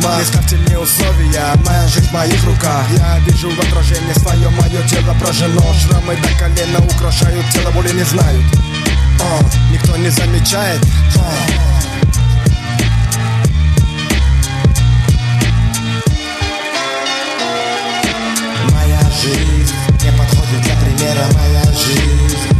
Не ставьте мне условия, моя жизнь в моих руках. Я вижу в отражении свое, мое тело прожжено. Шрамы до колена украшают тело, боли не знают. Никто не замечает. Моя жизнь не подходит для примера. Моя жизнь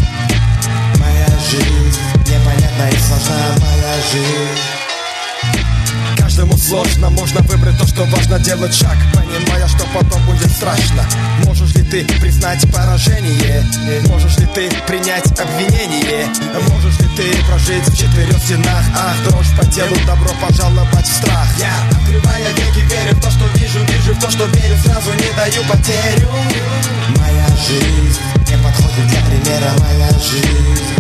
непонятна и сложна. Моя жизнь. Каждому сложно, можно выбрать то, что важно, делать шаг, понимая, что потом будет страшно. Можешь ли ты признать поражение? Можешь ли ты принять обвинение? Можешь ли ты прожить в четырех стенах? Ах, дрожь по телу, добро пожаловать в страх. Я, открывая веки, верю в то, что вижу, вижу в то, что верю, сразу не даю потерю. Моя жизнь не подходит для примера. Моя жизнь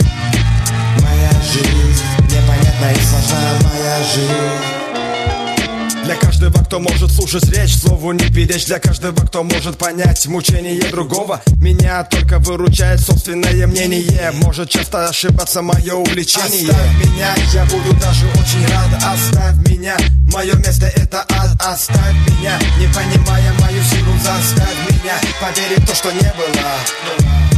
непонятна и сложна. Моя жизнь. Для каждого, кто может слушать речь, слову не перечь. Для каждого, кто может понять мучение другого. Меня только выручает собственное мнение. Может часто ошибаться мое увлечение. Оставь меня, я буду даже очень рад. Оставь меня, мое место это ад. Оставь меня, не понимая мою силу. Заставь меня поверить в то, что не было.